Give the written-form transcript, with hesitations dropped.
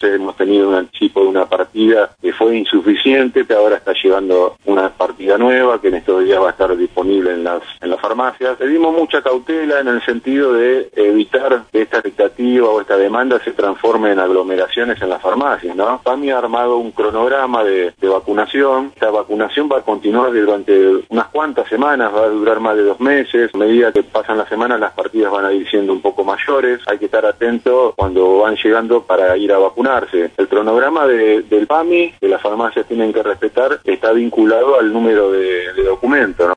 Hemos tenido un anticipo de una partida que fue insuficiente, que ahora está llevando una partida nueva, que en estos días va a estar disponible en las farmacias. Le dimos mucha cautela en el sentido de evitar que esta expectativa o esta demanda se transforme en aglomeraciones en las farmacias, ¿no? PAMI ha armado un cronograma de vacunación. Esta vacunación va a continuar durante unas cuantas semanas, va a durar más de 2 meses. A medida que pasan las semanas, las partidas van a ir siendo un poco mayores. Hay que estar atentos cuando van llegando para ir a vacunarse. El cronograma del PAMI, que las farmacias tienen que respetar, está vinculado al número de documentos, ¿no?